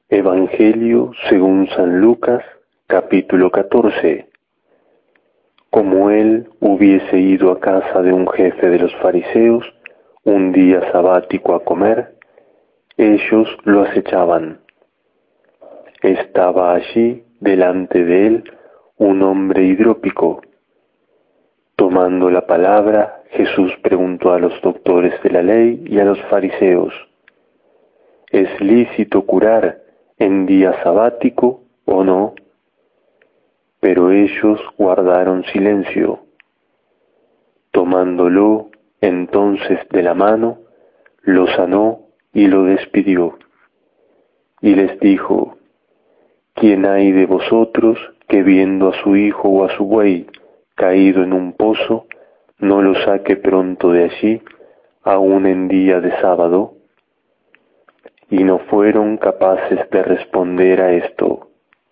Evangelio según San Lucas, capítulo 14. Como él hubiese ido a casa de un jefe de los fariseos un día sabático a comer, ellos lo acechaban. Estaba allí delante de él un hombre hidrópico. Tomando la palabra, Jesús preguntó a los doctores de la ley y a los fariseos: ¿es lícito curar en día sabático o no? Pero ellos guardaron silencio. Tomándolo entonces de la mano, lo sanó y lo despidió. Y les dijo: ¿quién hay de vosotros que viendo a su hijo o a su buey caído en un pozo, no lo saque pronto de allí, aun en día de sábado? Y no fueron capaces de responder a esto.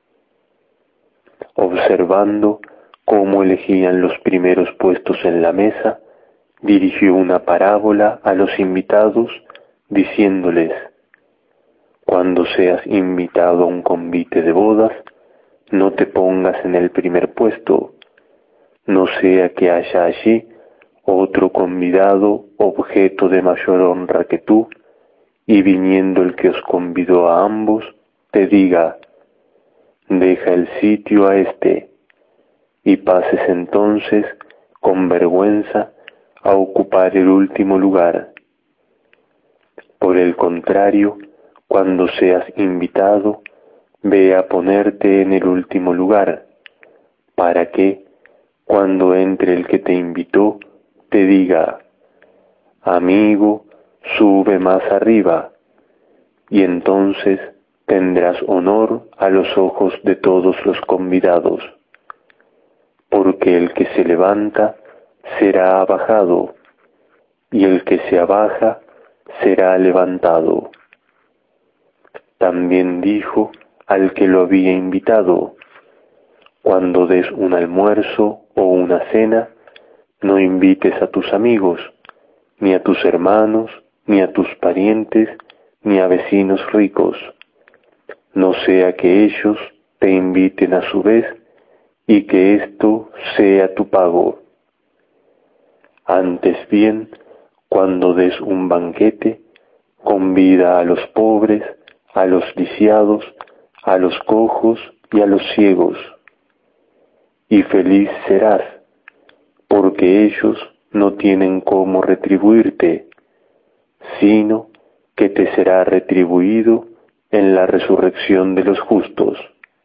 Observando cómo elegían los primeros puestos en la mesa, dirigió una parábola a los invitados, diciéndoles: cuando seas invitado a un convite de bodas, no te pongas en el primer puesto, no sea que haya allí otro convidado objeto de mayor honra que tú, y viniendo el que os convidó a ambos, te diga: deja el sitio a este, y pases entonces con vergüenza a ocupar el último lugar. Por el contrario, cuando seas invitado, ve a ponerte en el último lugar, para que, cuando entre el que te invitó, te diga: amigo, sube más arriba, y entonces tendrás honor a los ojos de todos los convidados. Porque el que se levanta será abajado, y el que se abaja será levantado. También dijo al que lo había invitado: cuando des un almuerzo o una cena, no invites a tus amigos, ni a tus hermanos, ni a tus parientes, ni a vecinos ricos, no sea que ellos te inviten a su vez y que esto sea tu pago. Antes bien, cuando des un banquete, convida a los pobres, a los lisiados, a los cojos y a los ciegos. Y feliz serás, porque ellos no tienen cómo retribuirte, sino que te será retribuido en la resurrección de los justos.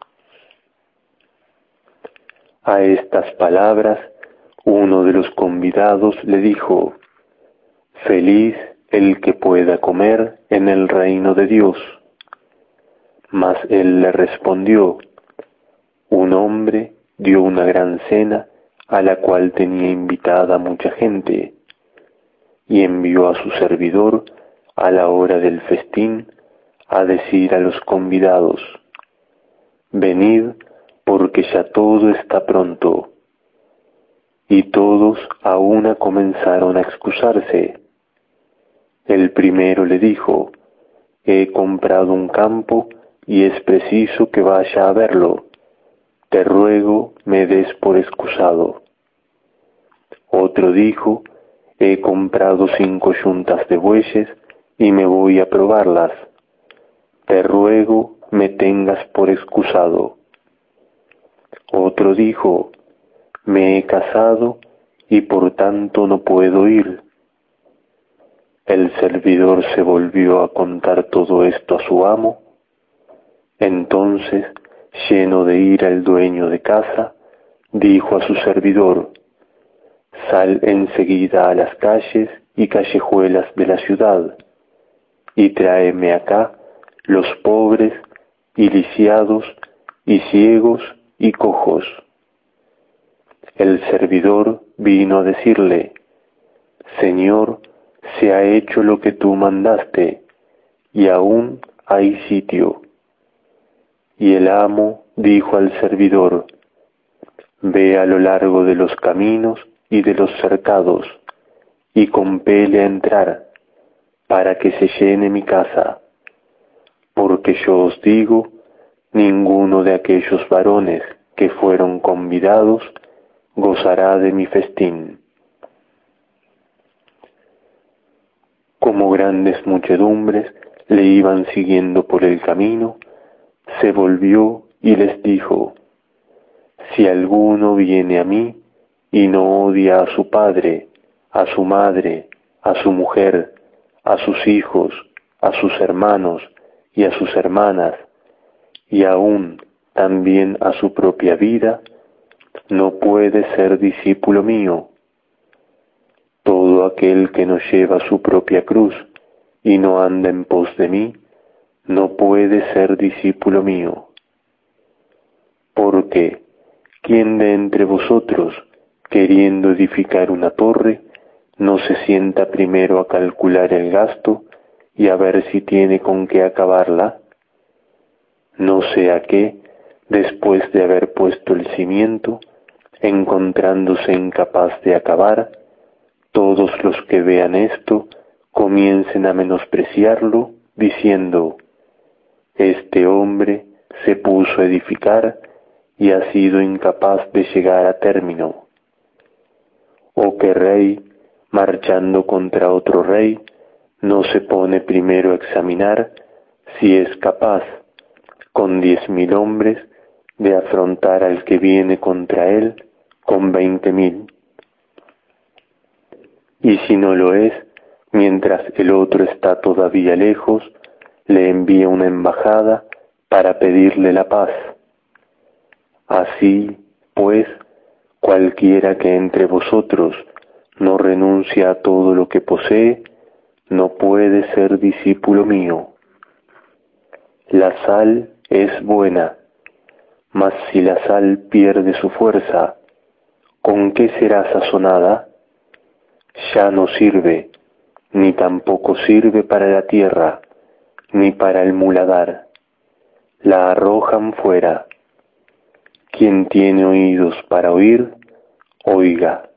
A estas palabras, uno de los convidados le dijo: feliz el que pueda comer en el reino de Dios. Mas él le respondió: un hombre dio una gran cena a la cual tenía invitada mucha gente, y envió a su servidor a la hora del festín a decir a los convidados: venid, porque ya todo está pronto. Y todos a una comenzaron a excusarse. El primero le dijo: he comprado un campo y es preciso que vaya a verlo. Te ruego me des por excusado. Otro dijo: he comprado 5 yuntas de bueyes y me voy a probarlas. Te ruego me tengas por excusado. Otro dijo: me he casado y por tanto no puedo ir. El servidor se volvió a contar todo esto a su amo. Entonces, lleno de ira, el dueño de casa dijo a su servidor: sal enseguida a las calles y callejuelas de la ciudad, y tráeme acá los pobres y lisiados y ciegos y cojos. El servidor vino a decirle: Señor, se ha hecho lo que tú mandaste, y aún hay sitio. Y el amo dijo al servidor: ve a lo largo de los caminos y de los cercados, y compele a entrar, para que se llene mi casa. Porque porque yo os digo, ninguno de aquellos varones que fueron convidados gozará de mi festín. Como grandes muchedumbres le iban siguiendo por el camino, se volvió y les dijo: si alguno viene a mí y no odia a su padre, a su madre, a su mujer, a sus hijos, a sus hermanos y a sus hermanas, y aún también a su propia vida, no puede ser discípulo mío. Todo aquel que no lleva su propia cruz y no anda en pos de mí, no puede ser discípulo mío. Porque, ¿quién de entre vosotros, queriendo edificar una torre, no se sienta primero a calcular el gasto y a ver si tiene con qué acabarla? No sea que, después de haber puesto el cimiento, encontrándose incapaz de acabar, todos los que vean esto comiencen a menospreciarlo, diciendo: este hombre se puso a edificar y ha sido incapaz de llegar a término. O que rey, marchando contra otro rey, no se pone primero a examinar si es capaz, con 10.000 hombres, de afrontar al que viene contra él con 20.000. Y si no lo es, mientras el otro está todavía lejos, le envía una embajada para pedirle la paz. Así, pues, cualquiera que entre vosotros no renuncia a todo lo que posee, no puede ser discípulo mío. La sal es buena, mas si la sal pierde su fuerza, ¿con qué será sazonada? Ya no sirve, ni tampoco sirve para la tierra, ni para el muladar. La arrojan fuera. Quien tiene oídos para oír, oiga.